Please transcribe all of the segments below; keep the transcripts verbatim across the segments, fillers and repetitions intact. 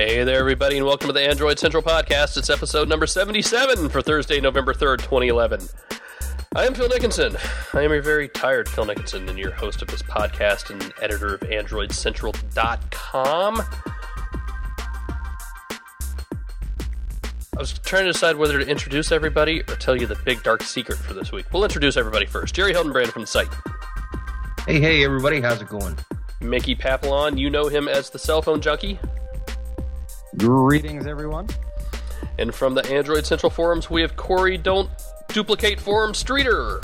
Hey there, everybody, and welcome to the Android Central Podcast. It's episode number seventy-seven for Thursday, November third, twenty eleven. I am Phil Nickinson. I am a very tired Phil Nickinson, and your host of this podcast and editor of Android Central dot com. I was trying to decide whether to introduce everybody or tell you the big dark secret for this week. We'll introduce everybody first. Jerry Hildenbrand from the site. Hey, hey, everybody. How's it going? Mickey Papillon, you know him as the cell phone junkie. Greetings, everyone. And from the Android Central forums, we have Corey Don't Duplicate Forum Streeter.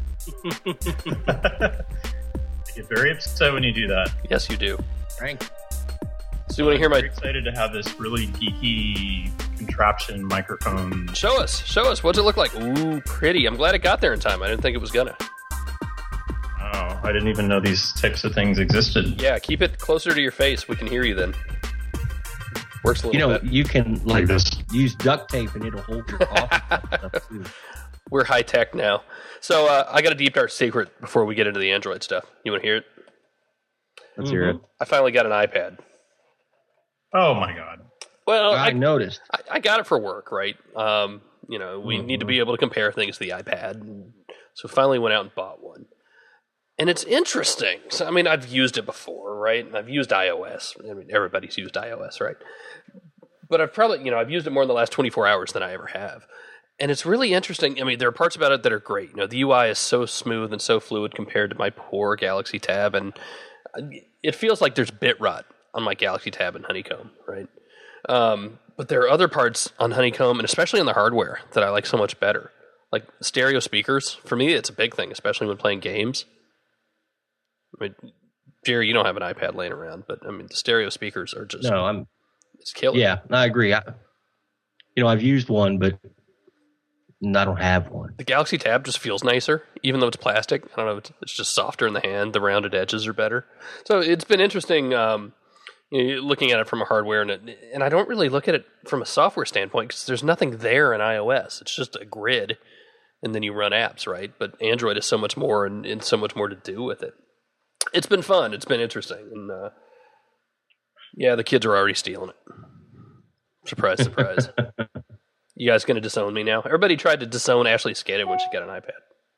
I get very upset when you do that. Yes, you do. Frank. So you want to hear my... I'm excited to have this really geeky contraption microphone. Show us. Show us. What's it look like? Ooh, pretty. I'm glad it got there in time. I didn't think it was gonna. Oh, I didn't even know these types of things existed. Yeah, keep it closer to your face. We can hear you then. Works a little You know, bit. you can like Like this. use duct tape and it'll hold your cough. We're high tech now. So uh, I got a deep dark secret before we get into the Android stuff. You want to hear it? Let's hear it. I finally got an iPad. Oh my god. Well, I, I, noticed. I, I got it for work, right? Um, you know, we Mm-hmm. need to be able to compare things to the iPad. So finally went out and bought one. And it's interesting. So, I mean, I've used it before, right? And I've used iOS. I mean, everybody's used iOS, right? But I've probably, you know, I've used it more in the last twenty-four hours than I ever have. And it's really interesting. I mean, there are parts about it that are great. You know, the U I is so smooth and so fluid compared to my poor Galaxy Tab. And it feels like there's bit rot on my Galaxy Tab and Honeycomb, right? Um, but there are other parts on Honeycomb, and especially on the hardware, that I like so much better. Like stereo speakers. For me, it's a big thing, especially when playing games. I mean, Jerry, you don't have an iPad laying around, but I mean, the stereo speakers are just No, I'm. it's killer. Yeah, I agree. I, you know, I've used one, but I don't have one. The Galaxy Tab just feels nicer, even though it's plastic. I don't know, it's, it's just softer in the hand. The rounded edges are better. So it's been interesting um, you know, looking at it from a hardware, and, it, and I don't really look at it from a software standpoint because there's nothing there in iOS. It's just a grid, and then you run apps, right? But Android is so much more and, and so much more to do with it. It's been fun. It's been interesting. And uh, yeah, the kids are already stealing it. Surprise, surprise. You guys going to disown me now? Everybody tried to disown Ashley Skated when she got an iPad.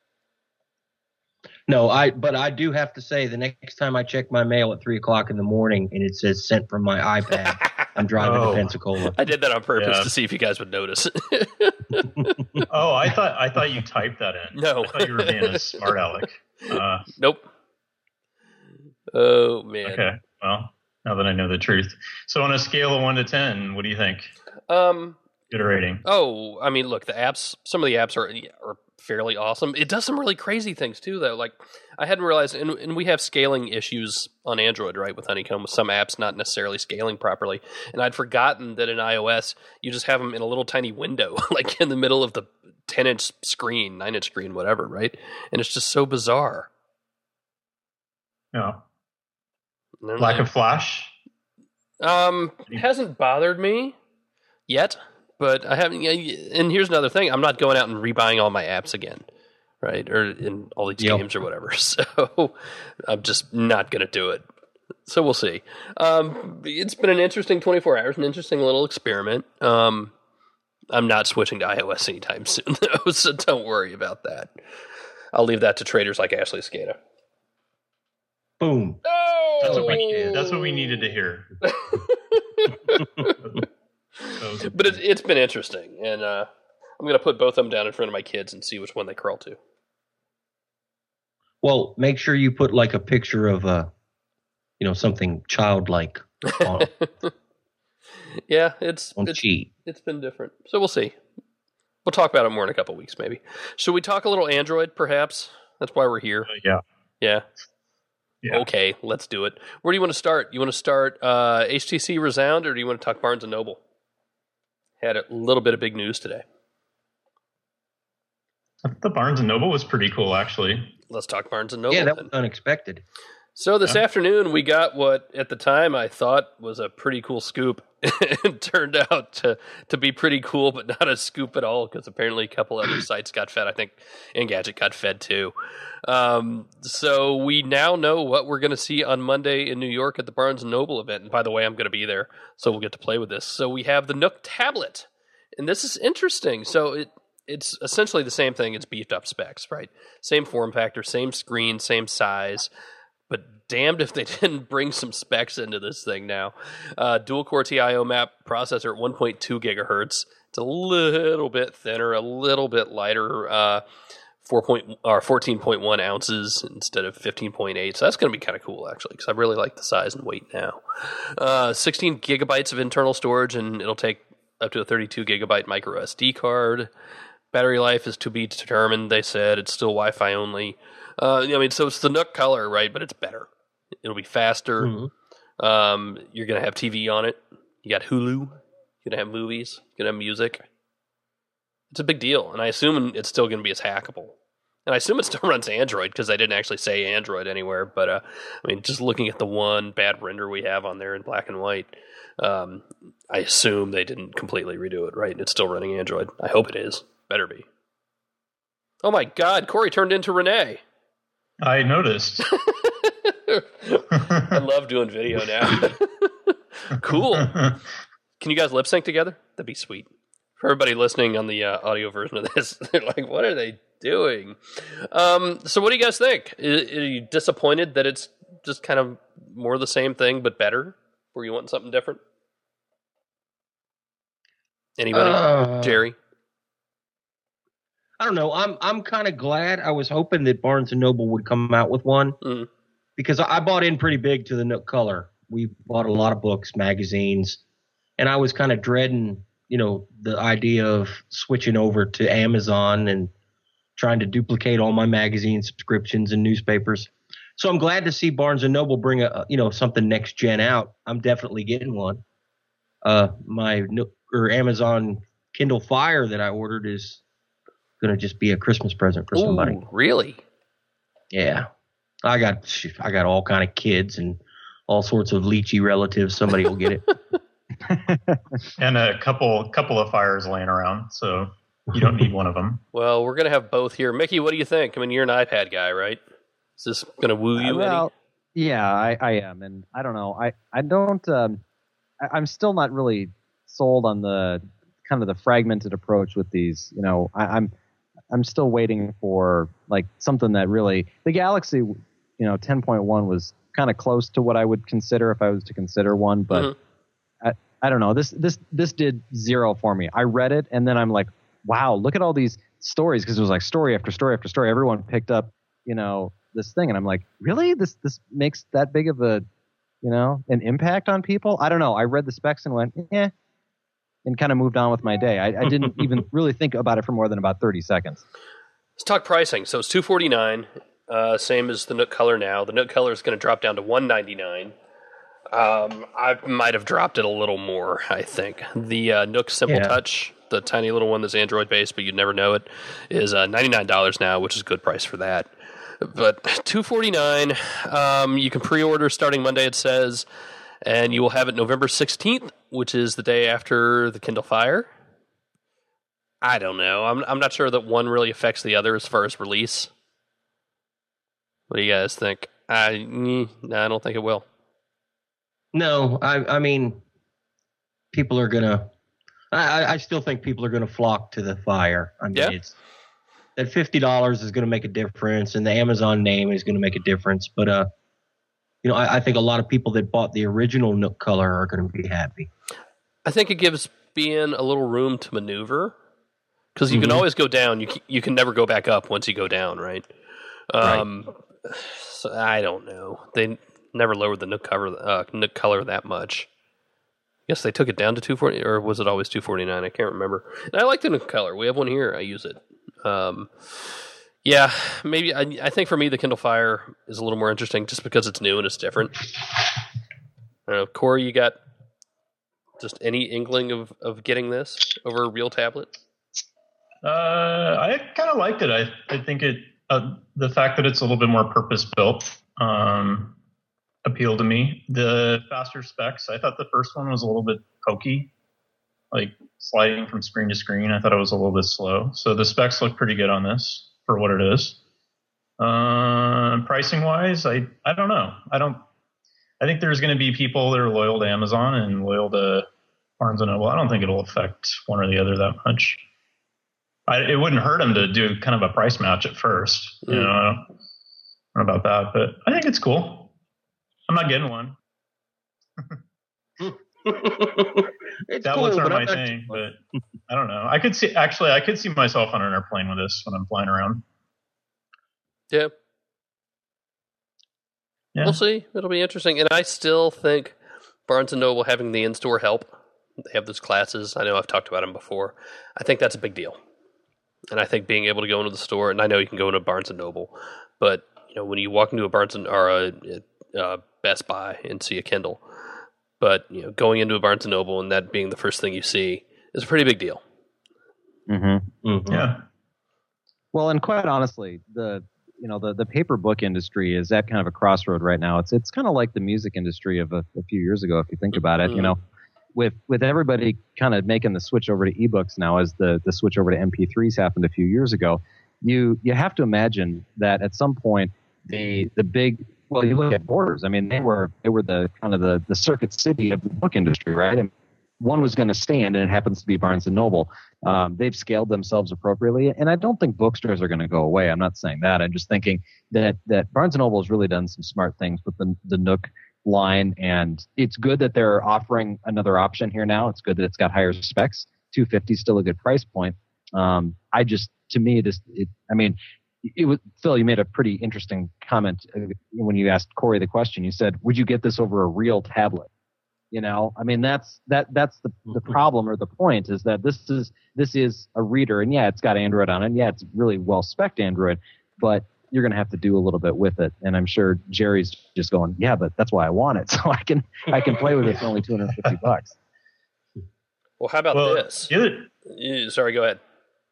No, I. But I do have to say, the next time I check my mail at three o'clock in the morning and it says sent from my iPad, I'm driving Oh. to Pensacola. I did that on purpose Yeah. to see if you guys would notice. Oh, I thought I thought you typed that in. No. I thought you were being a smart aleck. Uh, Nope. Oh, man. okay. Well, now that I know the truth. So on a scale of one to ten, what do you think? Um. Good rating. Oh, I mean, look, the apps, some of the apps are are fairly awesome. It does some really crazy things, too, though. Like, I hadn't realized, and, and we have scaling issues on Android, right, with Honeycomb, with some apps not necessarily scaling properly. And I'd forgotten that in iOS, you just have them in a little tiny window, like in the middle of the ten-inch screen, nine-inch screen, whatever, right? And it's just so bizarre. No. And Lack then- of flash? Um, it hasn't bothered me yet, but I haven't. And here's another thing: I'm not going out and rebuying all my apps again, right? Or in all these Yep. games or whatever. So I'm just not going to do it. So we'll see. Um, it's been an interesting twenty-four hours, an interesting little experiment. Um, I'm not switching to iOS anytime soon, though, so don't worry about that. I'll leave that to traders like Ashley Skada. Boom. Oh! That's what we that's what we needed to hear. So- But it, it's been interesting, and uh, I'm going to put both of them down in front of my kids and see which one they crawl to. Well, make sure you put like a picture of uh, you know, something childlike on, Yeah, it's on it's, cheat. it's been different. So we'll see. We'll talk about it more in a couple weeks, maybe. Should we talk a little Android, perhaps? That's why we're here. Uh, yeah. Yeah. Yeah. Okay, let's do it. Where do you want to start? You want to start uh, H T C Resound, or do you want to talk Barnes and Noble? Had a little bit of big news today. The Barnes and Noble was pretty cool, actually. Let's talk Barnes and Noble. Yeah, that then. was unexpected. So this Yeah. afternoon we got what at the time I thought was a pretty cool scoop. It turned out to, to be pretty cool, but not a scoop at all because apparently a couple other sites got fed. I think Engadget got fed too. Um, so we now know what we're going to see on Monday in New York at the Barnes and Noble event. And by the way, I'm going to be there, so we'll get to play with this. So we have the Nook tablet, and this is interesting. So it it's essentially the same thing. It's beefed up specs, right? Same form factor, same screen, same size. But damned if they didn't bring some specs into this thing now. Uh, dual-core T I O map processor at one point two gigahertz. It's a little bit thinner, a little bit lighter, uh, four point, or fourteen point one ounces instead of fifteen point eight. So that's going to be kind of cool, actually, because I really like the size and weight now. Uh, sixteen gigabytes of internal storage, and it'll take up to a thirty-two gigabyte micro S D card. Battery life is to be determined, they said. It's still Wi-Fi only. Uh, I mean, so it's the Nook color, right? But it's better. It'll be faster. Mm-hmm. Um, you're going to have T V on it. You got Hulu. You're going to have movies. You're going to have music. It's a big deal. And I assume it's still going to be as hackable. And I assume it still runs Android because I didn't actually say Android anywhere. But, uh, I mean, just looking at the one bad render we have on there in black and white, um, I assume they didn't completely redo it, right? It's still running Android. I hope it is. Better be. Oh, my God. Corey turned into Renee. I noticed. I love doing video now. Cool. Can you guys lip sync together? That'd be sweet. For everybody listening on the uh, audio version of this, they're like, what are they doing? Um, so what do you guys think? Are, are you disappointed that it's just kind of more the same thing but better? Or you want something different? Anybody? Uh, Jerry? I don't know. I'm I'm kind of glad. I was hoping that Barnes and Noble would come out with one Mm. because I bought in pretty big to the Nook Color. We bought a lot of books, magazines, and I was kind of dreading, you know, the idea of switching over to Amazon and trying to duplicate all my magazine subscriptions and newspapers. So I'm glad to see Barnes and Noble bring a, you know, something next gen out. I'm definitely getting one. Uh, my Nook or Amazon Kindle Fire that I ordered is going to just be a Christmas present for somebody. Ooh, really? Yeah. I got I got all kind of kids and all sorts of leechy relatives. Somebody will get it. And a couple couple of fires laying around, so you don't need one of them. Well, we're going to have both here. Mickey, what do you think? I mean, you're an iPad guy, right? Is this going to woo you Uh, well, any? yeah, I, I am, and I don't know. I I don't. Um, I, I'm still not really sold on the kind of the fragmented approach with these. You know, I, I'm I'm still waiting for like something that really the Galaxy, you know, ten point one was kind of close to what I would consider if I was to consider one, but Mm-hmm. I I don't know. This this this did zero for me. I read it and then I'm like, wow, look at all these stories because it was like story after story after story. Everyone picked up, you know, this thing, and I'm like, really? This this makes that big of a, you know, an impact on people? I don't know. I read the specs and went, eh, and kind of moved on with my day. I, I didn't even really think about it for more than about thirty seconds. Let's talk pricing. So it's two forty-nine, uh, same as the Nook Color now. The Nook Color is going to drop down to one ninety-nine. Um, I might have dropped it a little more, I think. The uh, Nook Simple Yeah. Touch, the tiny little one that's Android-based, but you'd never know it, is uh, ninety-nine dollars now, which is a good price for that. But two forty-nine, um, you can pre-order starting Monday, it says, and you will have it November sixteenth, which is the day after the Kindle Fire. I don't know. I'm I'm not sure that one really affects the other as far as release. What do you guys think? I mm, no, I don't think it will. No, I I mean, people are gonna. I I- I still think people are gonna flock to the Fire. I mean, Yeah? it's that fifty dollars is gonna make a difference, and the Amazon name is gonna make a difference. But uh, you know, I, I think a lot of people that bought the original Nook Color are gonna be happy. I think it gives B N a little room to maneuver because you Mhm. can always go down. You can, you can never go back up once you go down, right? Um, so I don't know. They never lowered the Nook cover, uh, Nook Color that much. I guess they took it down to two forty, or was it always two forty-nine? I can't remember. And I like the Nook Color. We have one here. I use it. Um, yeah, maybe. I, I think for me, the Kindle Fire is a little more interesting just because it's new and it's different. I don't know, Corey, you got just any inkling of, of getting this over a real tablet? Uh, I kind of liked it. I I think it uh, the fact that it's a little bit more purpose built. Um, appeal to me. The faster specs, I thought the first one was a little bit pokey, like sliding from screen to screen. I thought it was a little bit slow. So the specs look pretty good on this for what it is. Uh, pricing wise, I I don't know. I don't. I think there's going to be people that are loyal to Amazon and loyal to Barnes and Noble. I don't think it'll affect one or the other that much. I, it wouldn't hurt them to do kind of a price match at first. You mm. know, I don't, I don't know about that, but I think it's cool. I'm not getting one. Tablets cool, aren't my thing, but I don't know. I could see actually, I could see myself on an airplane with this when I'm flying around. Yeah. Yeah. We'll see. It'll be interesting. And I still think Barnes and Noble having the in-store help, they have those classes. I know I've talked about them before. I think that's a big deal. And I think being able to go into the store, and I know you can go into Barnes and Noble, but you know when you walk into a Barnes and or a, a Best Buy and see a Kindle, but you know going into a Barnes and Noble and that being the first thing you see is a pretty big deal. Mm-hmm. Mm-hmm. Yeah. Well, and quite honestly, the you know the, the paper book industry is at kind of a crossroad right now. It's it's kind of like the music industry of a, a few years ago, if you think about it. Mm-hmm. You know, with with everybody kind of making the switch over to ebooks now, as the the switch over to M P threes happened a few years ago, you you have to imagine that at some point the the big well, you look at Borders. I mean, they were they were the kind of the the circuit city of the book industry, right? And one was going to stand, and it happens to be Barnes and Noble. Um, they've scaled themselves appropriately, and I don't think bookstores are going to go away. I'm not saying that. I'm just thinking that that Barnes and Noble has really done some smart things with the the Nook line, and it's good that they're offering another option here now. It's good that it's got higher specs. two hundred fifty is still a good price point. Um, I just, to me, it is. It, I mean, it was Phil. You made a pretty interesting comment when you asked Corey the question. You said, "Would you get this over a real tablet?" You know, I mean, that's that that's the the problem or the point is that this is this is a reader, and yeah, it's got Android on it. And yeah, it's really well spec'd Android, but you're going to have to do a little bit with it. And I'm sure Jerry's just going, yeah, but that's why I want it, so I can I can play with it for only two hundred fifty bucks. Well, how about well, this? The other, you, sorry, go ahead.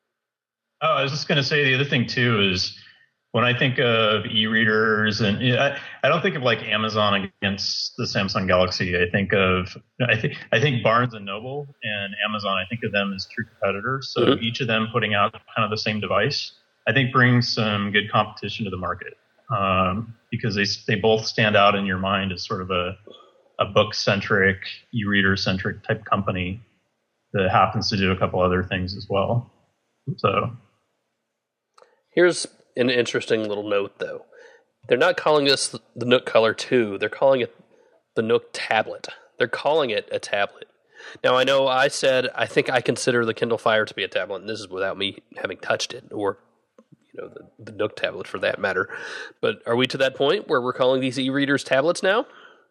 Oh, I was just going to say the other thing too is when I think of e-readers, and you know, I, I don't think of like Amazon against the Samsung Galaxy. I think of I think I think Barnes and Noble and Amazon. I think of them as true competitors. So mm-hmm. each of them putting out kind of the same device, I think brings some good competition to the market um, because they they both stand out in your mind as sort of a a book centric, e-reader centric type company that happens to do a couple other things as well. So here's an interesting little note, though. They're not calling this the Nook Color two. They're calling it the Nook Tablet. They're calling it a tablet. Now, I know I said I think I consider the Kindle Fire to be a tablet, and this is without me having touched it, or you know, the, the Nook tablet for that matter. But are we to that point where we're calling these e-readers tablets now?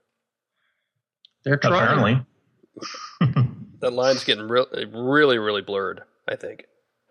They're trying. Apparently. That line's getting re- really, really blurred, I think.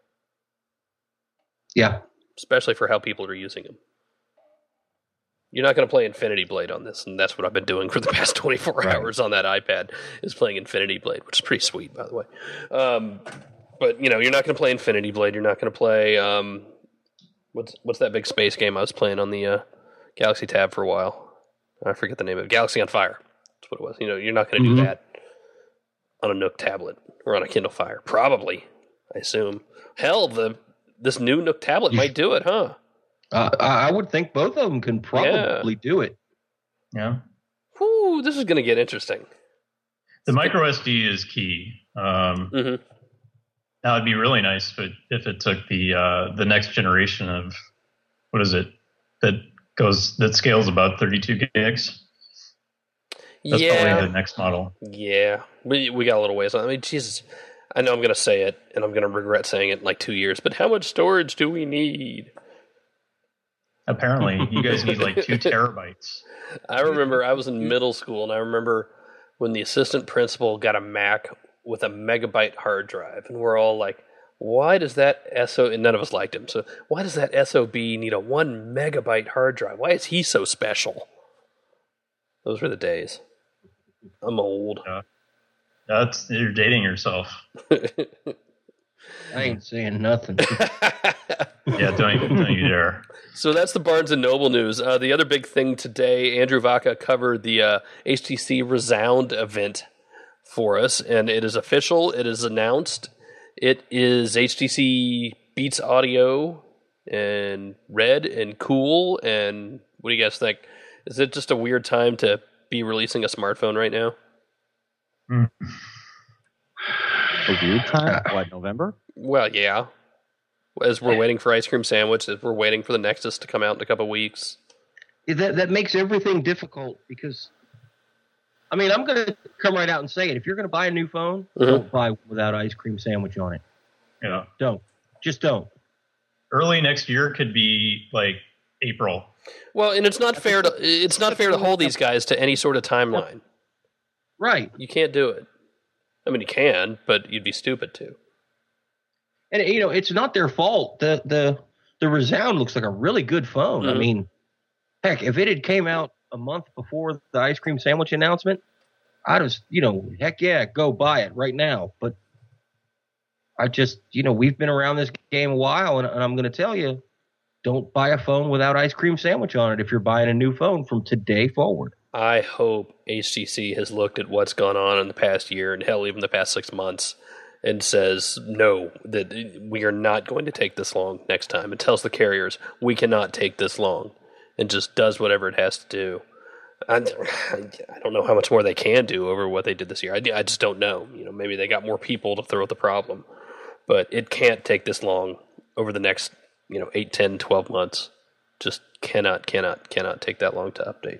Yeah. Especially for how people are using them. You're not going to play Infinity Blade on this, and that's what I've been doing for the past twenty-four right. hours on that iPad, is playing Infinity Blade, which is pretty sweet, by the way. Um, but, you know, you're not going to play Infinity Blade. You're not going to play, um, what's what's that big space game I was playing on the uh, Galaxy Tab for a while? I forget the name of it. Galaxy on Fire. That's what it was. You know, you're not going to mm-hmm. do that on a Nook tablet or on a Kindle Fire. Probably, I assume. Hell, the this new Nook tablet might do it, huh? Uh, I would think both of them can probably yeah. do it. Yeah. Whew, this is going to get interesting. The micro S D is key. Um, mm-hmm. Now it'd be really nice if it, if it took the uh, the next generation of what is it that goes that scales about thirty-two gigs. That's yeah. probably the next model. Yeah, we we got a little ways on. I mean, Jesus, I know I'm going to say it, and I'm going to regret saying it in like two years. But how much storage do we need? Apparently, you guys need like two terabytes. I remember I was in middle school, and I remember when the assistant principal got a Mac with a megabyte hard drive, and we're all like, "Why does that S O?" And none of us liked him. So, why does that S O B need a one megabyte hard drive? Why is he so special? Those were the days. I'm old. Yeah. That's you're dating yourself. I ain't saying nothing. Yeah, don't you, don't you dare. So that's the Barnes and Noble news. Uh, the other big thing today, Andrew Vaca covered the uh, H T C Resound event for us, and it is official. It is announced. It is H T C Beats Audio and Red and Cool. And what do you guys think? Is it just a weird time to be releasing a smartphone right now? Mm. A weird time? What, November? Well, yeah. As we're waiting for Ice Cream Sandwich, as we're waiting for the Nexus to come out in a couple weeks. That that makes everything difficult because, I mean, I'm going to come right out and say it. If you're going to buy a new phone, Mhm. don't buy without Ice Cream Sandwich on it. Yeah. Don't. Just don't. Early next year could be like April. Well, and it's not fair to it's not fair to hold these guys to any sort of timeline. Right. You can't do it. I mean, you can, but you'd be stupid to. And, you know, it's not their fault. The the the Resound looks like a really good phone. I Mhm. mean, heck, if it had came out a month before the Ice Cream Sandwich announcement, I'd have, you know, heck yeah, go buy it right now. But I just, you know, we've been around this game a while, and, and I'm going to tell you, don't buy a phone without Ice Cream Sandwich on it if you're buying a new phone from today forward. I hope H T C has looked at what's gone on in the past year and hell, even the past six months, and says, no, that we are not going to take this long next time. It tells the carriers, we cannot take this long, and just does whatever it has to do. I, I don't know how much more they can do over what they did this year. I, I just don't know. You know, maybe they got more people to throw at the problem. But it can't take this long over the next, you know, eight, ten, twelve months. Just cannot, cannot, cannot take that long to update.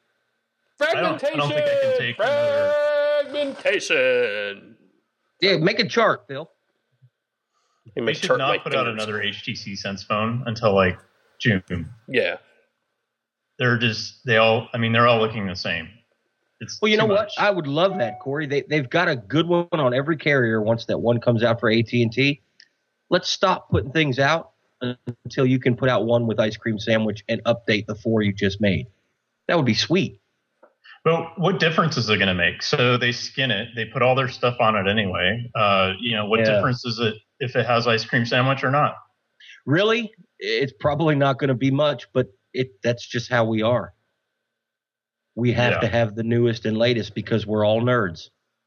I don't, I don't think I can take another. Fragmentation. Yeah, make a chart, Phil. You They make should chart not like put out fingers. another H T C Sense phone until like June. Yeah. They're just they all. I mean, they're all looking the same. It's Well, you too know what? much. I would love that, Corey. They they've got a good one on every carrier once that one comes out for A T and T. Let's stop putting things out until you can put out one with Ice Cream Sandwich and update the four you just made. That would be sweet. But what difference is it going to make? So they skin it. They put all their stuff on it anyway. Uh, you know, what Yeah. difference is it if it has ice cream sandwich or not? Really, it's probably not going to be much, but it that's just how we are. We have Yeah. to have the newest and latest because we're all nerds.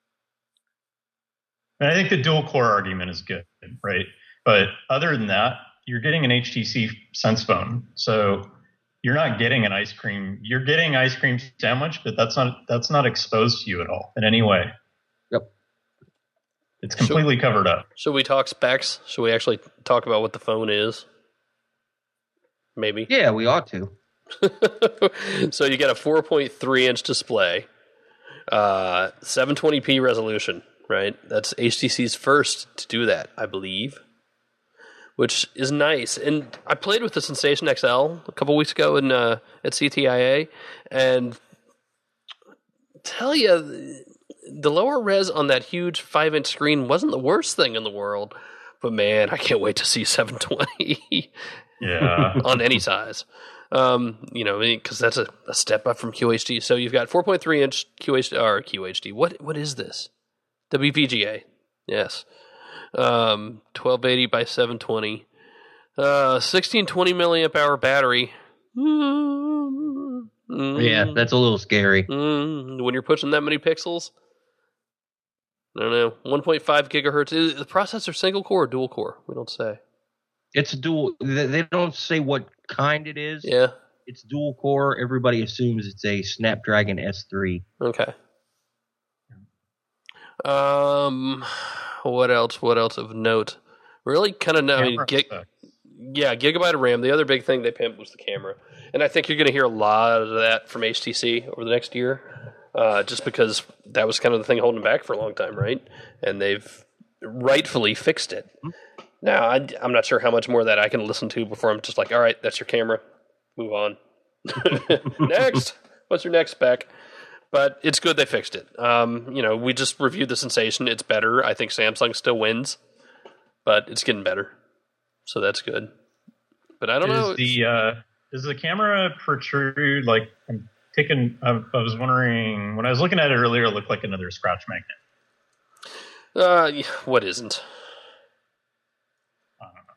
And I think the dual core argument is good, right? But other than that, you're getting an H T C Sense phone, so you're not getting an ice cream. You're getting ice cream sandwich, but that's not that's not exposed to you at all in any way. Yep. It's completely covered up. Should we talk specs? Should we actually talk about what the phone is? Maybe. Yeah, we ought to. So you get a four point three inch display, uh, seven twenty p resolution, right? That's H T C's first to do that, I believe, which is nice. And I played with the Sensation X L a couple weeks ago in uh, at C T I A, and tell you, the lower res on that huge five inch screen wasn't the worst thing in the world. But man, I can't wait to see seven twenty Yeah. on any size. Um, you know, because that's a, a step up from Q H D. So you've got four point three inch Q H D or Q H D. What what is this? W P G A. Yes. Um, twelve eighty by seven twenty. Uh, sixteen twenty milliamp hour battery. Mm, Yeah, that's a little scary. mm, when you're pushing that many pixels. I don't know. one point five gigahertz. Is the processor single core or dual core? We don't say. It's a dual. They they don't say what kind it is. Yeah. It's dual core. Everybody assumes it's a Snapdragon S three. Okay. Um, what else? What else of note? Really, kind of. I mean, Camera gig, specs. yeah, gigabyte of RAM. The other big thing they pimped was the camera, and I think you're going to hear a lot of that from H T C over the next year, uh, just because that was kind of the thing holding back for a long time, right? And they've rightfully fixed it. Now, I, I'm not sure how much more of that I can listen to before I'm just like, all right, that's your camera. Move on. Next. What's your next spec? But it's good they fixed it. Um, you know, we just reviewed the Sensation. It's better. I think Samsung still wins, but it's getting better. So that's good. But I don't Is know. the uh, does the camera protrude? Like I'm taking. I, I was wondering when I was looking at it earlier. It looked like another scratch magnet. Uh, what isn't?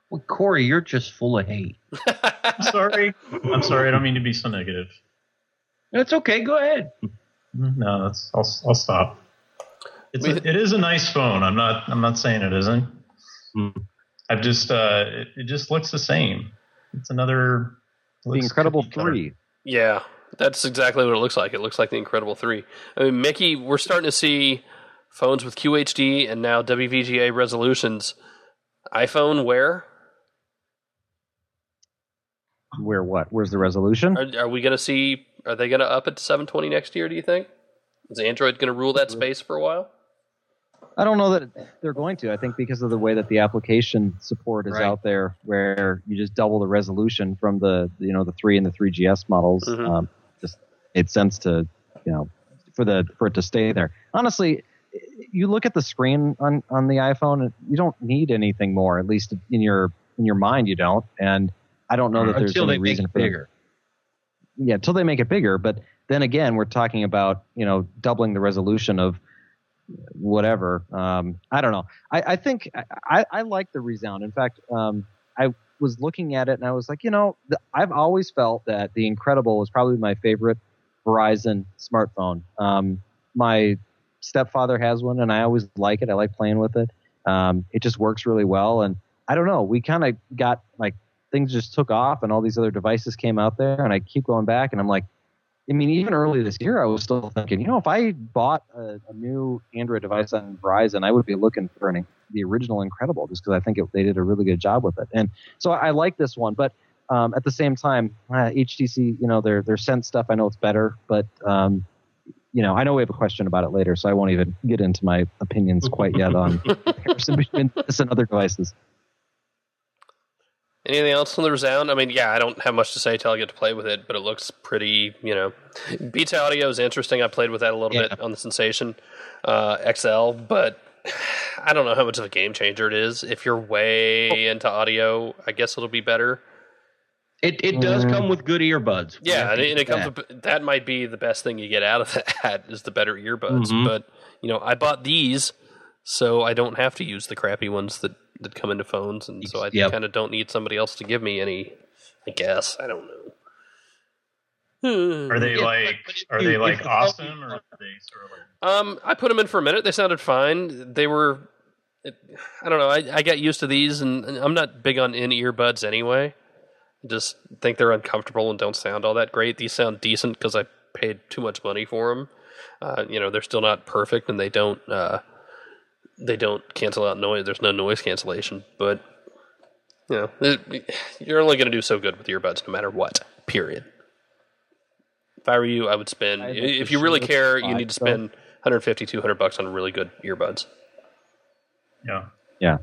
Well, Corey, you're just full of hate. I'm sorry. I'm sorry. I don't mean to be so negative. That's okay. Go ahead. No, that's. I'll. I'll stop. It's. A, it is a nice phone. I'm not. I'm not saying it isn't. Hmm. I've just. Uh, it, it just looks the same. It's another. The Incredible cookie cutter. three. Yeah, that's exactly what it looks like. It looks like the Incredible three. I mean, Mickey, we're starting to see phones with Q H D and now W V G A resolutions. iPhone, where? Where what? Where's the resolution? Are, are we going to see, are they going to up it to seven twenty next year, do you think? Is Android going to rule that space for a while? I don't know that they're going to. I think because of the way that the application support is Right. out there, where you just double the resolution from the you know the three and the three G S models. Mhm. Um, just it sense to you know for the for it to stay there. Honestly, you look at the screen on on the iPhone, you don't need anything more. At least in your in your mind, you don't. And I don't know that there's Until any they make reason it for them- bigger. yeah, until they make it bigger. But then again, we're talking about you know doubling the resolution of whatever. Um, I don't know. I, I think I, I like the Resound. In fact, um, I was looking at it and I was like, you know, the, I've always felt that the Incredible was probably my favorite Verizon smartphone. Um, my stepfather has one and I always like it. I like playing with it. Um, it just works really well. And I don't know, we kind of got like things just took off and all these other devices came out there and I keep going back and I'm like, I mean, even early this year, I was still thinking, you know, if I bought a, a new Android device on Verizon, I would be looking for an, the original Incredible just because I think it, they did a really good job with it. And so I, I like this one, but um, at the same time, uh, H T C, you know, their their Sense stuff, I know it's better, but um, you know, I know we have a question about it later, so I won't even get into my opinions quite yet on comparison between this and other devices. Anything else on the Resound? I mean, yeah, I don't have much to say till I get to play with it, but it looks pretty, you know. Beats Audio is interesting. I played with that a little Yeah. bit on the Sensation uh, X L, but I don't know how much of a game changer it is. If you're way into audio, I guess it'll be better. It it does come with good earbuds. We Yeah, have and to it, and it get comes that. with, that might be the best thing you get out of that is the better earbuds. Mhm. But, you know, I bought these so I don't have to use the crappy ones that, that come into phones, and so I Yep. kind of don't need somebody else to give me any, I guess. I don't know. Are they Yeah, like? but if Are you- they if like the awesome, phone- or are they sort of like? Um, I put them in for a minute. They sounded fine. They were, it, I don't know. I, I got used to these, and, and I'm not big on in-ear buds anyway. I just think they're uncomfortable and don't sound all that great. These sound decent because I paid too much money for them. Uh, you know, they're still not perfect, and they don't uh, they don't cancel out noise. There's no noise cancellation, but you know, it, you're only going to do so good with earbuds, no matter what. Period. If I were you, I would spend. I think If the you really Shield care, you five, need to though. spend one fifty, two hundred bucks on really good earbuds. Yeah. Yeah.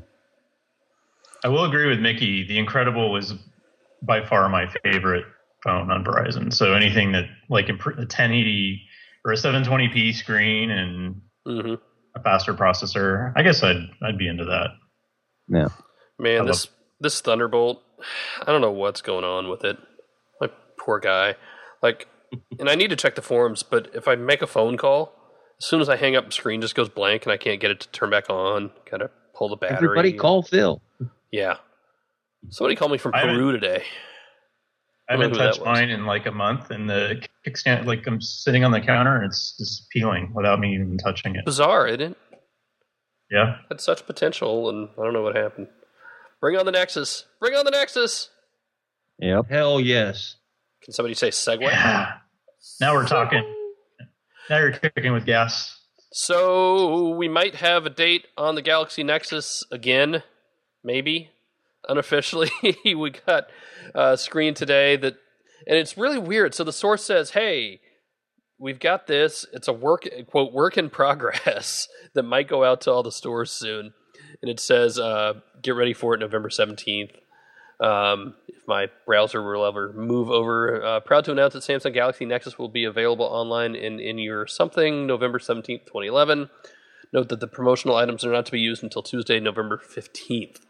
I will agree with Mickey. The Incredible was by far my favorite phone on Verizon. So anything that like imp- a ten eighty or a seven twenty p screen and hmm a faster processor, I guess I'd I'd be into that. Yeah. Man, I this this Thunderbolt, I don't know what's going on with it. My poor guy. Like, and I need to check the forums, but if I make a phone call, as soon as I hang up, the screen just goes blank, and I can't get it to turn back on. Got to pull the battery. Everybody call Phil. Yeah. Somebody called me from I haven't- Peru today. I I don't know haven't who that touched was. mine in like a month, and the kickstand, like I'm sitting on the counter and it's just peeling without me even touching it. Bizarre, isn't it? Yeah. Had such potential, and I don't know what happened. Bring on the Nexus. Bring on the Nexus. Yep. Hell yes. Can somebody say Segway? Yeah. Now we're talking. Now you're kicking with gas. So we might have a date on the Galaxy Nexus again, maybe unofficially. We got a screen today that, and it's really weird. So the source says, "Hey, we've got this. It's a work quote work in progress that might go out to all the stores soon." And it says, uh, "Get ready for it, November seventeenth." Um, if my browser will ever move over, uh, proud to announce that Samsung Galaxy Nexus will be available online in, in your something November seventeenth, twenty eleven. Note that the promotional items are not to be used until Tuesday, November fifteenth.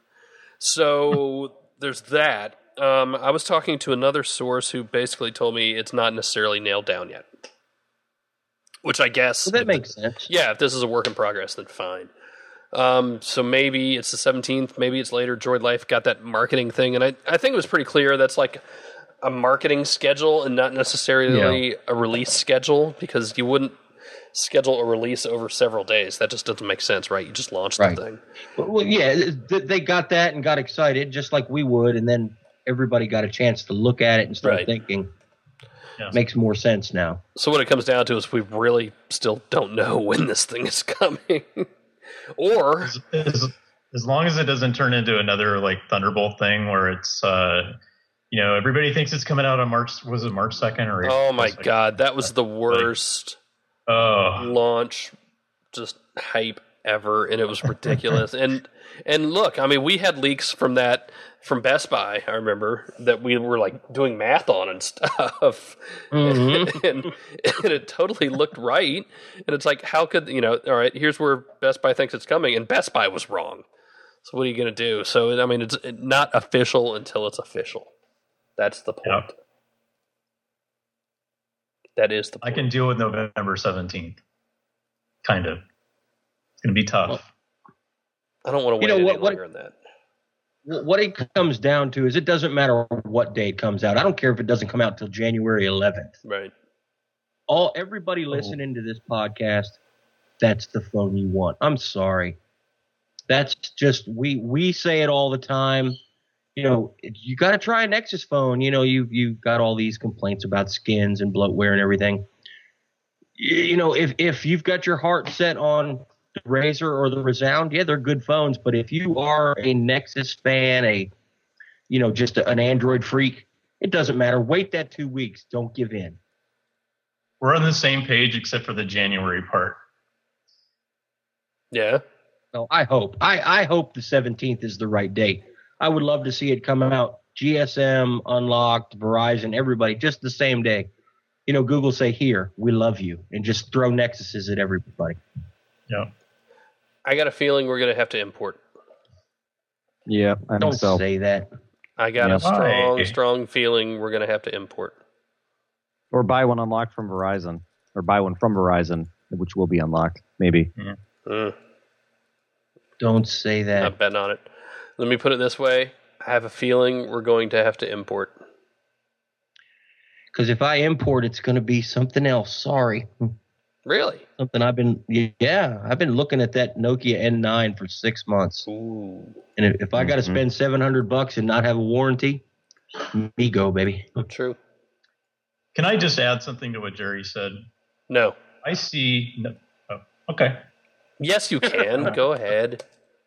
So there's that. Um, I was talking to another source who basically told me it's not necessarily nailed down yet. Which I guess... Well, that if makes it- sense. Yeah, if this is a work in progress, then fine. Um, so maybe it's the seventeenth, maybe it's later. Droid Life got that marketing thing, and I, I think it was pretty clear that's like a marketing schedule and not necessarily yeah. a release schedule, because you wouldn't schedule a release over several days. That just doesn't make sense, right? You just launched right. the thing. Well, yeah, they got that and got excited just like we would, and then everybody got a chance to look at it and start right. thinking. Yeah. Makes more sense now. So what it comes down to is we really still don't know when this thing is coming. Or as, as, as long as it doesn't turn into another like Thunderbolt thing where it's uh you know, everybody thinks it's coming out on March, was it March second or April oh my second? God, that was the worst like, oh. launch just hype ever, and it was ridiculous. and and look, I mean, we had leaks from that from Best Buy, I remember, that we were like doing math on and stuff. Mm-hmm. and, and it totally looked right. And it's like, how could, you know, all right, here's where Best Buy thinks it's coming, and Best Buy was wrong. So what are you going to do? So, I mean, it's not official until it's official. That's the point. Yep. That is the point. I can deal with November seventeenth. Kind of. It's going to be tough. Well, I don't want to wait you know, any what, longer what, than that. What it comes down to is it doesn't matter what day it comes out. I don't care if it doesn't come out till January eleventh. Right. All everybody listening to this podcast, that's the phone you want. I'm sorry. That's just we we say it all the time. You know, you got to try a Nexus phone. You know, you you've got all these complaints about skins and bloatware and everything. You, you know, if if you've got your heart set on the Razer or the Resound, yeah, they're good phones. But if you are a Nexus fan, a you know, just a, an Android freak, it doesn't matter. Wait that two weeks. Don't give in. We're on the same page except for the January part. Yeah. So I hope. I, I hope the seventeenth is the right date. I would love to see it come out. G S M, Unlocked, Verizon, everybody, just the same day. You know, Google say, here, we love you, and just throw Nexuses at everybody. Yeah. I got a feeling we're going to have to import. Yeah, I Don't think so. say that. I got Yep. a strong, Why? strong feeling we're going to have to import. Or buy one unlocked from Verizon. Or buy one from Verizon, which will be unlocked, maybe. Mm. Mm, Don't say that. not betting on it. Let me put it this way. I have a feeling we're going to have to import. Because if I import, it's going to be something else. Sorry. Really? Something I've been, yeah, I've been looking at that Nokia N nine for six months. Ooh. And if, if I got to Mhm. spend seven hundred bucks and not have a warranty, me go, baby. True. Can I just add something to what Jerry said? No. I see. No, oh, okay. Yes, you can. Go ahead.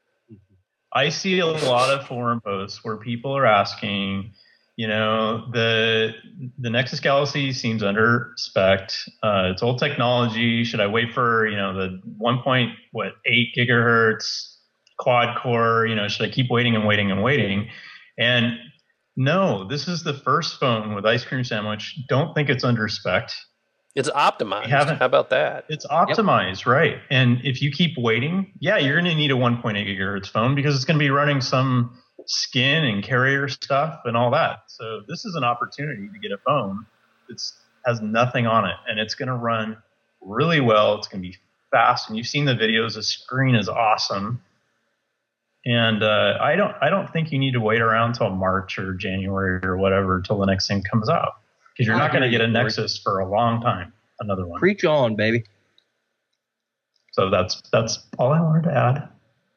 I see a lot of forum posts where people are asking, you know, the the Nexus Galaxy seems under spec. Uh, it's old technology. Should I wait for, you know, the one point what eight gigahertz quad core? You know, should I keep waiting and waiting and waiting? And no, this is the first phone with Ice Cream Sandwich. Don't think it's under spec. It's optimized. haven't- How about that? It's optimized, right? And if you keep waiting, yeah, you're going to need a one point eight gigahertz phone because it's going to be running some skin and carrier stuff and all that. So this is an opportunity to get a phone that has nothing on it, and it's going to run really well. It's going to be fast, and you've seen the videos. The screen is awesome, and uh, I don't, I don't think you need to wait around till March or January or whatever till the next thing comes out because you're I not going to agree, get a Corey. Nexus for a long time. Another one. Preach on, baby. So that's that's all I wanted to add.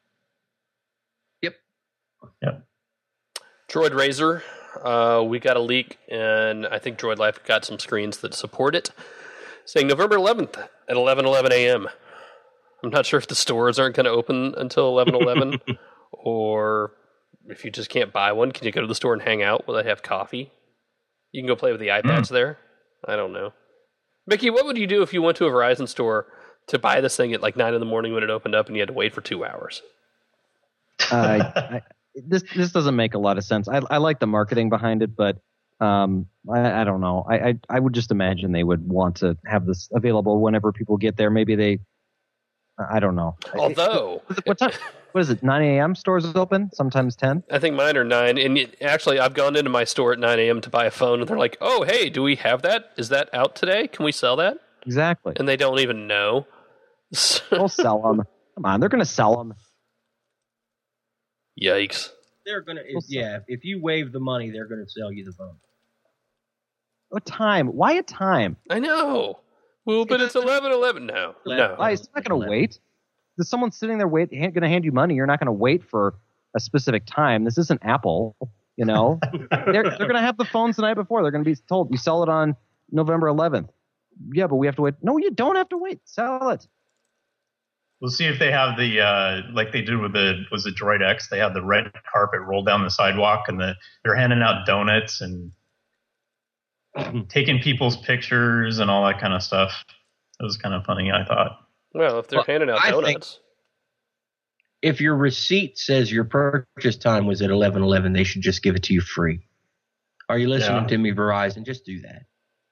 Yep. Yep. Droid Razor. Uh, we got a leak, and I think Droid Life got some screens that support it, saying November eleventh at eleven eleven a.m. I'm not sure if the stores aren't going to open until eleven eleven, or if you just can't buy one, can you go to the store and hang out while they have coffee? You can go play with the iPads Mm. there. I don't know. Mickey, what would you do if you went to a Verizon store to buy this thing at like nine in the morning when it opened up and you had to wait for two hours? Uh, I, this this doesn't make a lot of sense. I, I like the marketing behind it, but um, I, I don't know. I, I I would just imagine they would want to have this available whenever people get there. Maybe they. I don't know. Although, what time? What is it? nine a.m. stores open. Sometimes ten. I think mine are nine. And y- actually, I've gone into my store at nine a.m. to buy a phone, and they're like, oh, hey, do we have that? Is that out today? Can we sell that? Exactly. And they don't even know. So- They'll sell them. Come on, they're going to sell them. Yikes. They're gonna, if, yeah. If you waive the money, they're gonna sell you the phone. A time? Why a time? I know. Well, but it's eleven eleven now. No. Why? It's not going to wait. There's someone sitting there wait, going to hand you money. You're not going to wait for a specific time. This isn't Apple, you know. they're they're going to have the phones the night before. They're going to be told, you sell it on November eleventh. Yeah, but we have to wait. No, you don't have to wait. Sell it. We'll see if they have the, uh, like they did with the, was it Droid X? They had the red carpet roll down the sidewalk, and the, they're handing out donuts and taking people's pictures and all that kind of stuff. It was kind of funny, I thought. Well, if they're Well, handing out I donuts. If your receipt says your purchase time was at eleven eleven, they should just give it to you free. Are you listening Yeah. to me, Verizon? Just do that.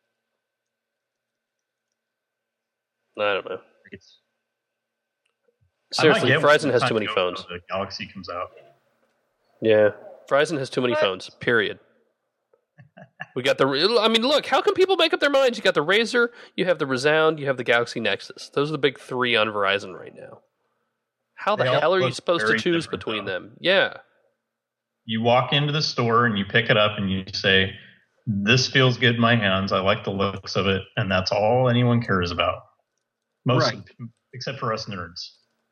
I don't know. It's, Seriously, I might get one Verizon has time too many the phones. The Galaxy comes out. Yeah. Verizon has too many phones, period. We got the, I mean, look, how can people make up their minds? You got the Razr, you have the Resound, you have the Galaxy Nexus. Those are the big three on Verizon right now. How the They all hell are you look supposed to very choose different, between though. them? Yeah. You walk into the store and you pick it up and you say, this feels good in my hands. I like the looks of it. And that's all anyone cares about. Most, Right. except for us nerds.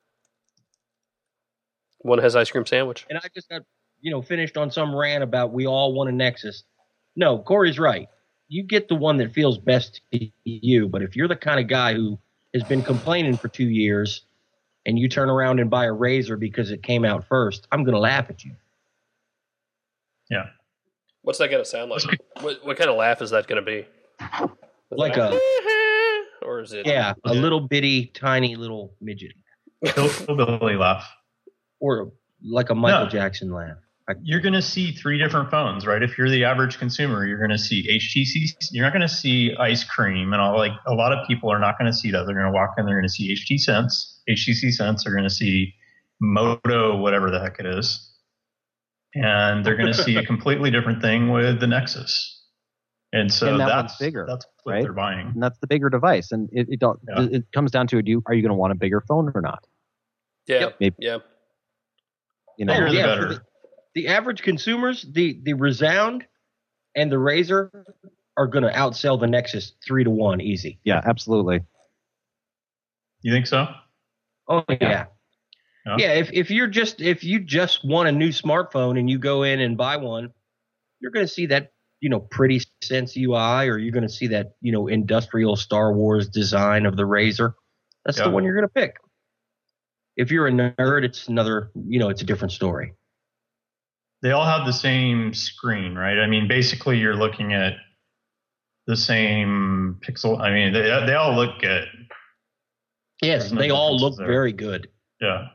One has ice cream sandwich. and I just got, you know, finished on some rant about we all want a Nexus. No, Corey's right. You get the one that feels best to you. But if you're the kind of guy who has been complaining for two years and you turn around and buy a Razr because it came out first, I'm going to laugh at you. Yeah. What's that going to sound like? what, what kind of laugh is that going to be? Like a, or is it? yeah, a little bitty, tiny little midget. Hillbilly laugh. Or like a Michael No. Jackson laugh. You're going to see three different phones, right? If you're the average consumer, you're going to see H T C. You're not going to see ice cream, and all. Like a lot of people are not going to see that. They're going to walk in, they're going to see H T Sense, H T C Sense. They're going to see Moto, whatever the heck it is, and they're going to see a completely different thing with the Nexus. And so And that that's one's bigger, That's what right? they're buying. And that's the bigger device. And it it, don't, Yeah. it comes down to, do you, are you going to want a bigger phone or not? Yeah. Yep. Maybe. Yeah. You know, Bigger the yeah, better. for the, the average consumers, the, the Resound and the Razr are going to outsell the Nexus three to one easy. yeah, absolutely. You think so? Oh yeah. Yeah. Yeah, if if you're just if you just want a new smartphone and you go in and buy one, you're going to see that, you know, pretty Sense U I, or you're going to see that, you know, industrial Star Wars design of the Razr. That's Yeah. the one you're going to pick. If you're a nerd, it's another, you know, it's a different story. They all have the same screen, right? I mean, basically, you're looking at the same pixel. I mean, they they all look good. Yes, There's no they all look differences there. very good. Yeah.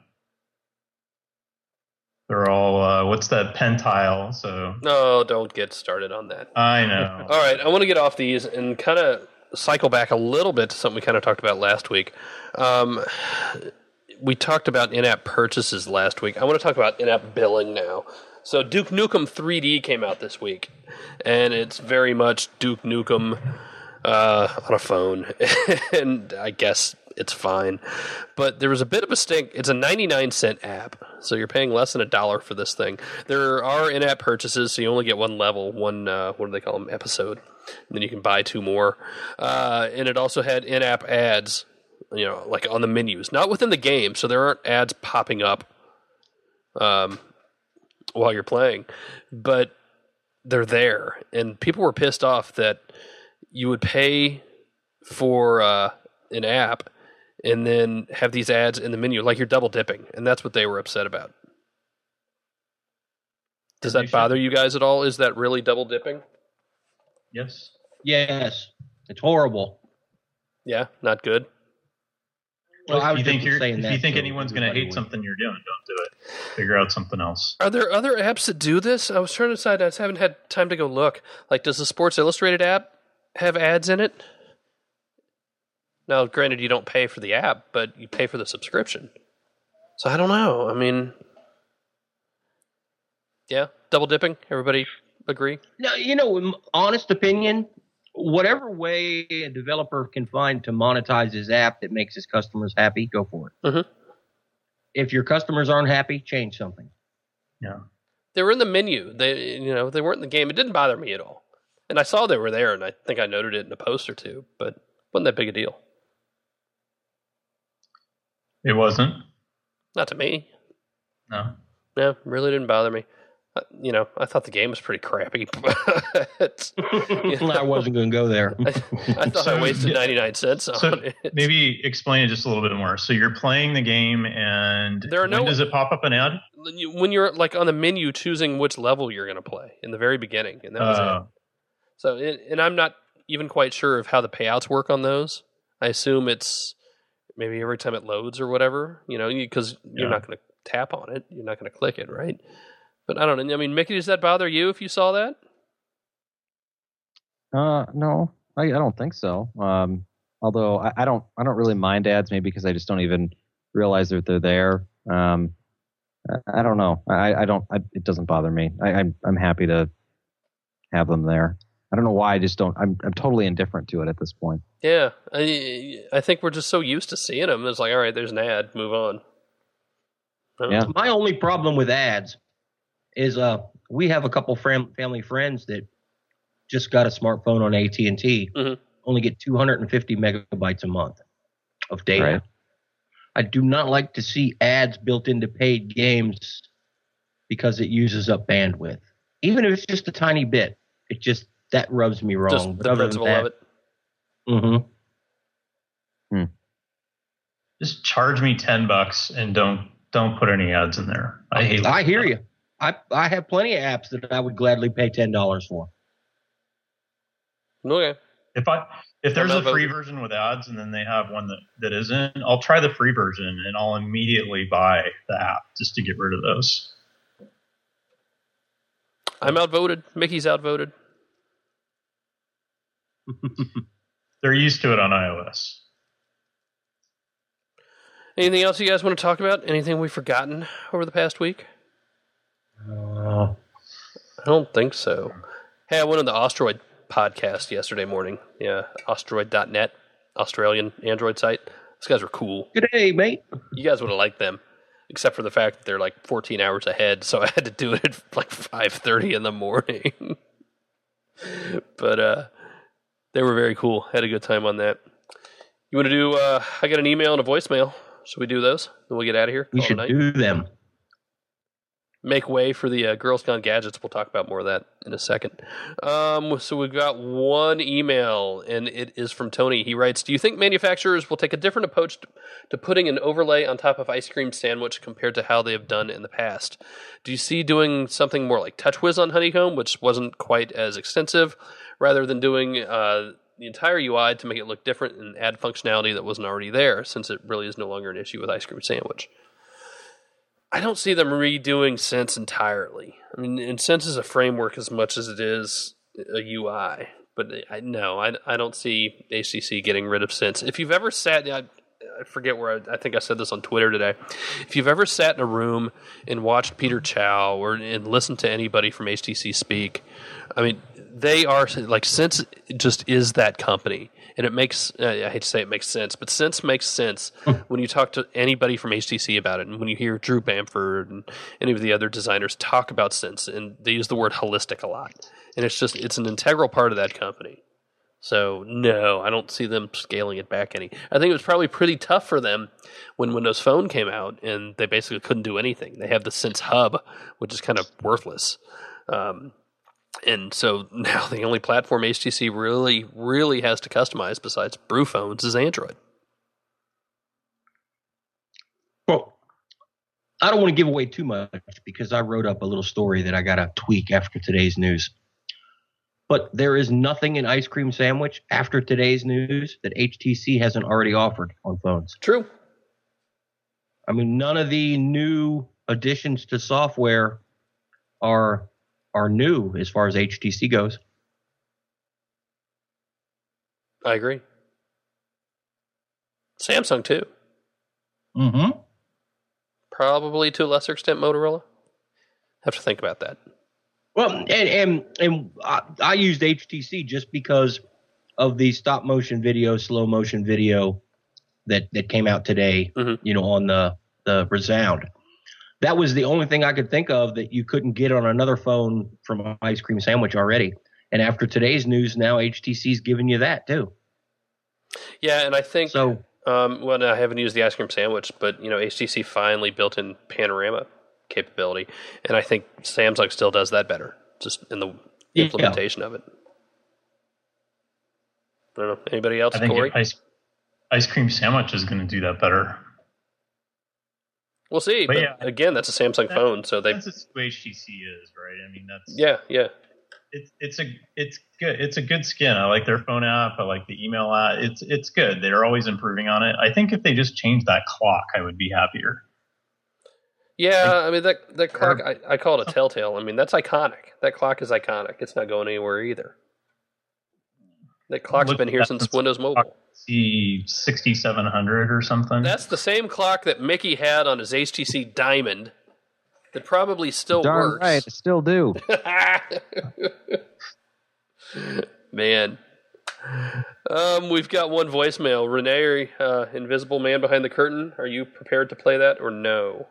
They're all, uh, what's that, pentile? So No, don't get started on that. I know. All right, I want to get off these and kind of cycle back a little bit to something we kind of talked about last week. Um, we talked about in-app purchases last week. I want to talk about in-app billing now. So Duke Nukem three D came out this week, and it's very much Duke Nukem uh, on a phone, and I guess it's fine. But there was a bit of a stink. It's a ninety-nine cent app, so you're paying less than a dollar for this thing. There are in-app purchases, so you only get one level, one, uh, what do they call them, episode, and then you can buy two more. Uh, and it also had in-app ads, you know, like on the menus, not within the game, so there aren't ads popping up um, while you're playing, but they're there. And people were pissed off that you would pay for uh, an app and then have these ads in the menu, like you're double dipping, and that's what they were upset about. Does You that should- bother you guys at all? Is that really double dipping? Yes. Yes, it's horrible. Yeah, not good. Well, Well, I if you was think just you're, saying if that you think so anyone's going to everybody hate would. something you're doing, don't do it. Figure out something else. Are there other apps that do this? I was trying to decide. I just haven't had time to go look. Like, does the Sports Illustrated app have ads in it? Now, granted, you don't pay for the app, but you pay for the subscription. So I don't know. I mean, yeah, double dipping. Everybody agree? No, you know, in honest opinion, whatever way a developer can find to monetize his app that makes his customers happy, go for it. Mhm. If your customers aren't happy, change something. Yeah. They were in the menu. They, you know, they weren't in the game. It didn't bother me at all. And I saw they were there, and I think I noted it in a post or two, but it wasn't that big a deal. It wasn't? Not to me. No. No, really didn't bother me. Uh, you know, I thought the game was pretty crappy. But, you know, I wasn't going to go there. I, I thought So, I wasted yeah. ninety-nine cents on So it. maybe explain it just a little bit more. So you're playing the game, and There are when no- does it pop up an ad? When you're like on the menu choosing which level you're going to play in the very beginning, and that was Uh, it. So, and and I'm not even quite sure of how the payouts work on those. I assume it's maybe every time it loads or whatever, you know, because you're Yeah. not going to tap on it, you're not going to click it, right? But I don't know. I mean, Mickey, does that bother you if you saw that? Uh, no, I, I don't think so. Um, although I, I don't, I don't really mind ads, maybe because I just don't even realize that they're there. Um, I, I don't know. I, I don't. I, it doesn't bother me. I, I'm, I'm happy to have them there. I don't know why. I just don't. I'm, I'm totally indifferent to it at this point. Yeah, I I think we're just so used to seeing them. It's like, all right, there's an ad, move on. I don't Yeah. know. My only problem with ads is uh we have a couple fam- family friends that just got a smartphone on A T and T, Mhm. only get two hundred fifty megabytes a month of data. Right. I do not like to see ads built into paid games because it uses up bandwidth. Even if it's just a tiny bit, it just that rubs me wrong. Just But the other principle than of it. that, mhm. just charge me ten bucks and don't don't put any ads in there. I hate. I hear you. I I have plenty of apps that I would gladly pay ten dollars for. Okay. If I if there's I'm a not free voting. version with ads and then they have one that, that isn't, I'll try the free version and I'll immediately buy the app just to get rid of those. I'm outvoted. Mickey's outvoted. They're used to it on iOS. Anything else you guys want to talk about? Anything we've forgotten over the past week? Uh, I don't think so. Hey, I went on the Ostroid podcast yesterday morning. Yeah, ostroid dot net, Australian Android site. Those guys were cool. good day, mate. You guys would have liked them, except for the fact that they're like fourteen hours ahead, so I had to do it at like five thirty in the morning. But uh, they were very cool. Had a good time on that. You want to do, uh, I got an email and a voicemail. Should we do those? Then we'll get out of here. We Call it a should night. do them. Make way for the uh, Girls Gone Gadgets. We'll talk about more of that in a second. Um, so we've got one email, and it is from Tony. He writes, do you think manufacturers will take a different approach to, to putting an overlay on top of ice cream sandwich compared to how they have done in the past? Do you see doing something more like TouchWiz on Honeycomb, which wasn't quite as extensive, rather than doing uh, the entire U I to make it look different and add functionality that wasn't already there, since it really is no longer an issue with ice cream sandwich? I don't see them redoing Sense entirely. I mean, and Sense is a framework as much as it is a U I. But I no, I, I don't see H T C getting rid of Sense. If you've ever sat, I, I forget where I, I think I said this on Twitter today. If you've ever sat in a room and watched Peter Chow or and listened to anybody from H T C speak, I mean, they are like Sense just is that company. And it makes, uh, I hate to say it makes sense, but Sense makes sense when you talk to anybody from H T C about it. And when you hear Drew Bamford and any of the other designers talk about Sense, and they use the word holistic a lot. And it's just, it's an integral part of that company. So, no, I don't see them scaling it back any. I think it was probably pretty tough for them when Windows Phone came out and they basically couldn't do anything. They have the Sense Hub, which is kind of worthless. Um, And so now the only platform H T C really, really has to customize besides Brew phones is Android. Well, I don't want to give away too much because I wrote up a little story that I got to tweak after today's news. But there is nothing in Ice Cream Sandwich after today's news that H T C hasn't already offered on phones. True. I mean, none of the new additions to software are are new as far as H T C goes. I agree. Samsung, too. Mm-hmm. Probably to a lesser extent Motorola. Have to think about that. Well, and and and I, I used H T C just because of the stop motion video, slow motion video that that came out today. Mhm. You know, on the the Resound. that was the only thing I could think of that you couldn't get on another phone from Ice Cream Sandwich already. And after today's news, now H T C's giving you that too. Yeah, and I think so. Um, well, no, I haven't used the Ice Cream Sandwich, but you know, H T C finally built in panorama capability, and I think Samsung still does that better, just in the implementation yeah. of it. I don't know. Anybody else? I think Corey? Ice, Ice Cream Sandwich is going to do that better. We'll see. But, but yeah, again, that's a Samsung that, phone, so they. That's just who H T C is, right? I mean, that's yeah, yeah. It's it's a it's good. It's a good skin. I like their phone app. I like the email app. It's it's good. They're always improving on it. I think if they just changed that clock, I would be happier. Yeah, like, I mean that that clock. I, I call it a telltale. I mean that's iconic. That clock is iconic. It's not going anywhere either. That clock's been here since Windows Mobile. See sixty-seven hundred or something. That's the same clock that Mickey had on his H T C Diamond. That probably still Darn works. right, still do. Man. Um, we've got one voicemail. Renee, uh, Invisible Man Behind the Curtain, are you prepared to play that or no?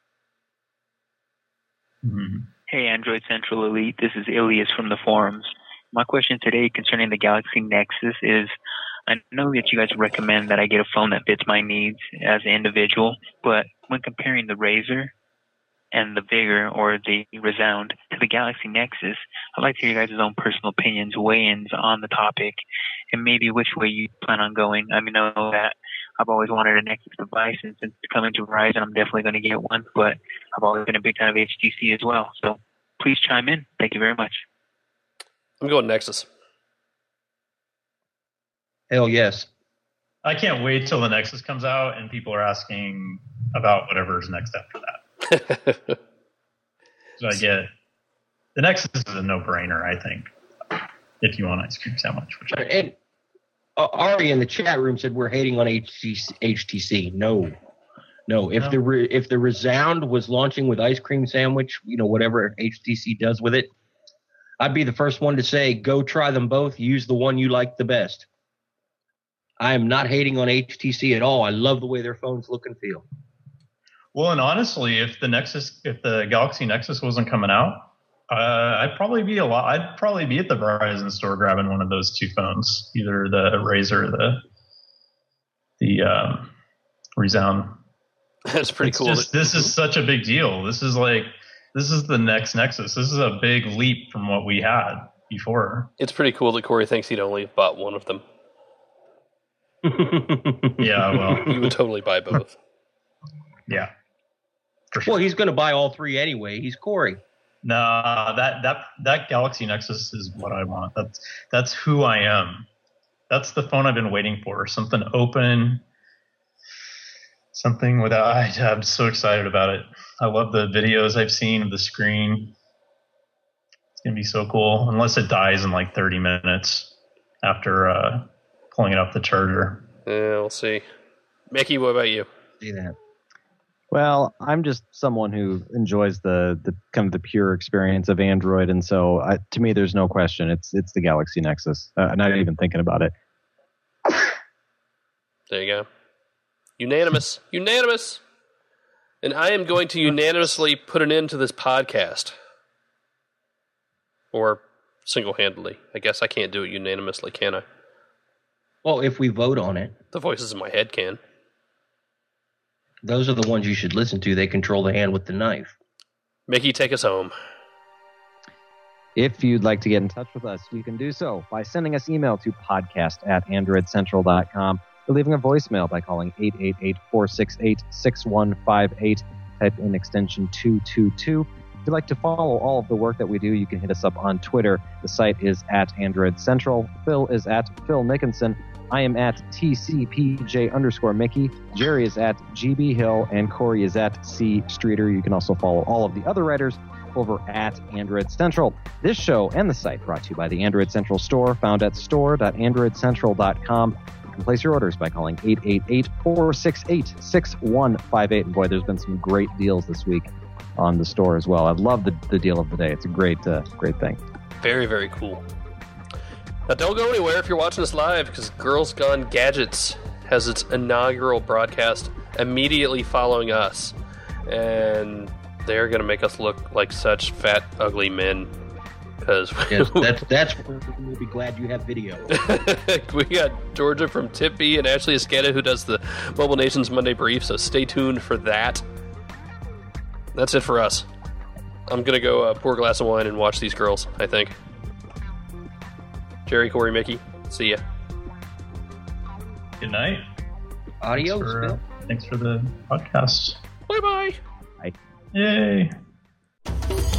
Mm-hmm. Hey, Android Central Elite. This is Ilias from the forums. My question today concerning the Galaxy Nexus is, I know that you guys recommend that I get a phone that fits my needs as an individual, but when comparing the Razer and the Vigor or the Resound to the Galaxy Nexus, I'd like to hear your guys' own personal opinions, weigh-ins on the topic, and maybe which way you plan on going. I mean, I know that I've always wanted a Nexus device, and since coming to Verizon, I'm definitely going to get one, but I've always been a big fan of H T C as well. So please chime in. Thank you very much. I'm going Nexus. Hell yes. I can't wait till the Nexus comes out and people are asking about whatever's next after that. So I get the Nexus is a no-brainer, I think, if you want Ice Cream Sandwich. Which I and uh, Ari in the chat room said we're hating on H T C. No, no. If no. the re, if the Resound was launching with Ice Cream Sandwich, you know, whatever H T C does with it, I'd be the first one to say, go try them both. Use the one you like the best. I am not hating on H T C at all. I love the way their phones look and feel. Well, and honestly, if the Nexus, if the Galaxy Nexus wasn't coming out, uh, I'd probably be a lot. I'd probably be at the Verizon store grabbing one of those two phones, either the Razer or the the um, Resound. That's pretty it's cool. Just, this is such a big deal. This is like this is the next Nexus. This is a big leap from what we had before. It's pretty cool that Corey thinks he'd only bought one of them. Yeah, well, he would totally buy both. Yeah. Sure. Well, he's going to buy all three anyway. He's Corey. Nah, that that that Galaxy Nexus is what I want. That's that's who I am. That's the phone I've been waiting for. Something open, something without. I, I'm so excited about it. I love the videos I've seen of the screen. It's gonna be so cool. Unless it dies in like thirty minutes after uh, pulling it off the charger. Yeah, we'll see. Mickey, what about you? See that. Well, I'm just someone who enjoys the, the kind of the pure experience of Android, and so I, to me, there's no question. It's it's the Galaxy Nexus. Uh, not even thinking about it. There you go. Unanimous, unanimous, and I am going to unanimously put an end to this podcast, or single-handedly. I guess I can't do it unanimously, can I? Well, if we vote on it, the voices in my head can. Those are the ones you should listen to. They control the hand with the knife. Mickey, take us home. If you'd like to get in touch with us, you can do so by sending us email to podcast at android central dot com or leaving a voicemail by calling eight eight eight, four six eight, six one five eight. Type in extension two two two. If you'd like to follow all of the work that we do, you can hit us up on Twitter. The site is at Android Central. Phil is at Phil Nickinson. I am at T C P J underscore Mickey. Jerry is at G B Hill. And Corey is at C Streeter. You can also follow all of the other writers over at Android Central. This show and the site brought to you by the Android Central store, found at store dot android central dot com. You can place your orders by calling eight eight eight, four six eight, six one five eight. And boy, there's been some great deals this week on the store as well. I love the, the deal of the day. It's a great, uh, great thing. Very, very cool. Now, don't go anywhere if you're watching this live, because Girls Gone Gadgets has its inaugural broadcast immediately following us. And They're going to make us look like such fat, ugly men. Because yes, that's that's where we'll be glad you have video. We got Georgia from Tippy and Ashley Esqueda, who does the Mobile Nations Monday Brief, so stay tuned for that. That's it for us. I'm going to go uh, pour a glass of wine and watch these girls, I think. Jerry, Corey, Mickey, see ya. Good night. Adios, Thanks for, Bill. uh, thanks for the podcast. Bye-bye. Bye. Yay.